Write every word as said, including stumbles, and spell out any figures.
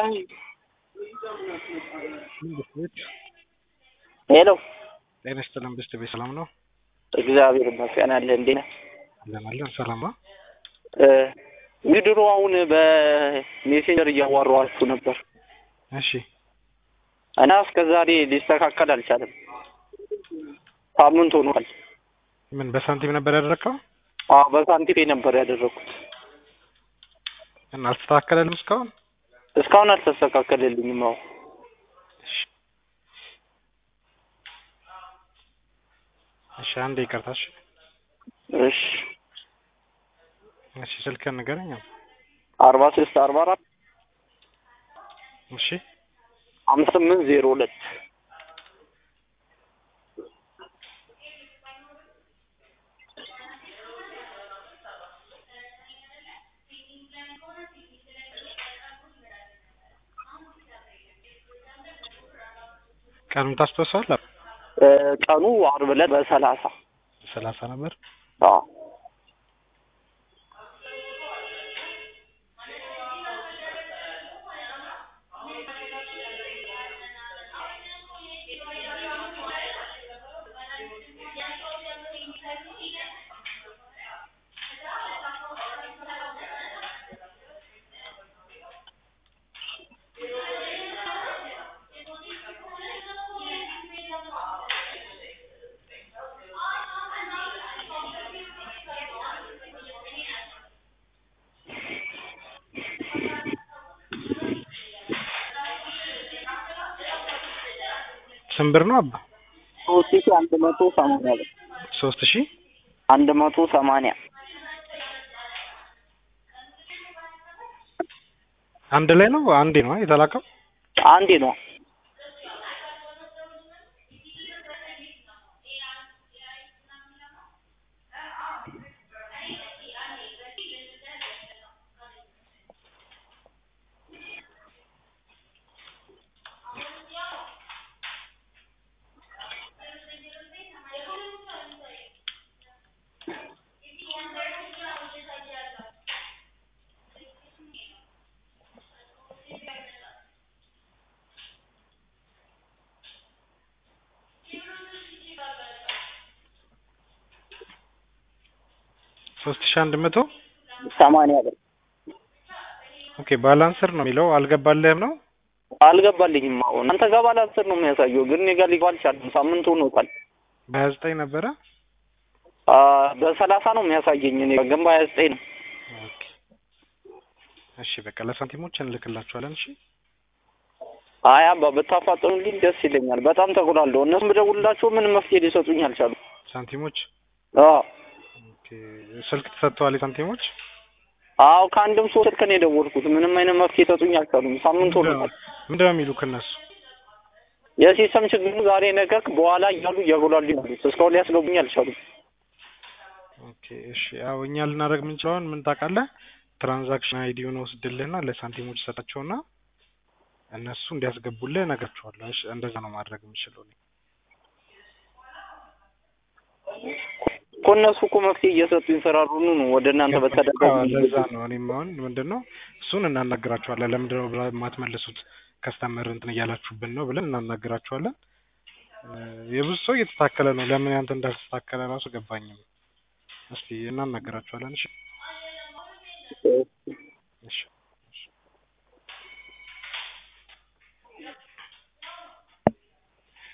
ሄሎ ጤና ይስጥልን ብስት ቤት ሰላም ነው? እግዚአብሔር ይመስገን አለ እንዴ ነህ? ለማለት ሰላም ነው። ዊድሮ አሁን በሜሴንጀር እያዋራኋችሁ ነበር። እሺ እና እስከዛሬ ሊስተካከል አልቻለም። ሳምንት ሆኗል። ምን በሳንቲም ነበር ያደረከው? አዎ በሳንቲም ነበር ያደረኩት። እና አልተስተካከለልም እስካሁን? እስካሁን አልተስተካከለልኝም። አዎ እሺ አንዴ ይቅርታሽ። እሺ እሺ ስልክህን ንገረኝ። አርባ ስድስት አርባ አራት እሺ አምስት ስምንት ዜሮ ሁለት ቀኑን ታስታውሳለህ? ቀኑ ዓርብ ዕለት በሰላሳ ሰላሳ ነበር። አዎ ስንት ብር ነው አባ? ሶስት ሺህ አንድ መቶ ሰማንያ ብር። ሶስት ሺህ አንድ መቶ ሰማንያ አንድ ላይ ነው አንዴ ነው የተላከው? አንዴ ነው። ሶስት ሺህ አንድ መቶ ሰማንያ ብር። ኦኬ ባላንሰር ነው የሚለው አልገባልህም ነው? አልገባልኝም። አሁን አንተ ጋር ባላንሰር ነው የሚያሳየው ግን እኔ ጋር ሊገባ አልቻለም። ሳምንት ሆኖታል። በሀያ ዘጠኝ ነበረ? አ በሰላሳ ነው የሚያሳየኝ። እኔ ግን በሀያ ዘጠኝ ነው። ኦኬ እሺ በቃ ለሳንቲሞች እንልክላችኋለን። እሺ አይ አባ ብታፋጥኑልኝ ደስ ይለኛል። በጣም ተጎላለሁ። እነሱም ብደውልላቸው ምንም መፍትሄ ሊሰጡኝ አልቻሉም። ሳንቲሞች? አዎ ኦኬ ስልክ ተሰጥቷል የሳንቲሞች? አዎ ከአንድም ሶስት ስልክ ነው የደወልኩት። ምንም አይነት መፍትሄ ሊሰጡኝ አልቻሉም። ሳምንት ሆኖታል። ምንድን ነው የሚሉት እነሱ? የሲስተም ችግሩ ዛሬ ነገ በኋላ እያሉ እያጎላሉ ያሉት እስካሁን ሊያስገቡኝ አልቻሉም። ኦኬ እሺ ያው እኛ ልናደርግ የምንችለውን ምን ታውቃለህ? ትራንዛክሽን አይዲውን ወስድልህና ለሳንቲሞች ሰጣቸውና እነሱ እንዲያስገቡልህ እነግራቸዋለሁ። እሺ እንደዛ ነው ማድረግ የምችለው እኔ። እኮ እነሱ እኮ መፍትሄ እየሰጡኝ ስራሩኑ ነው ወደ እናንተ በተደጋጋሚ። ለዛ ነው እኔም አሁን ምንድነው እሱን እናናግራቸዋለን። ለምንድን ነው የማትመልሱት ከስተመር እንትን እያላችሁብን ነው ብለን እናናግራቸዋለን። የብዙ ሰው እየተስተካከለ ነው። ለምን ያንተ እንዳልተስተካከለ ራሱ ገባኝም። እስቲ እናናግራቸዋለን። እሺ እሺ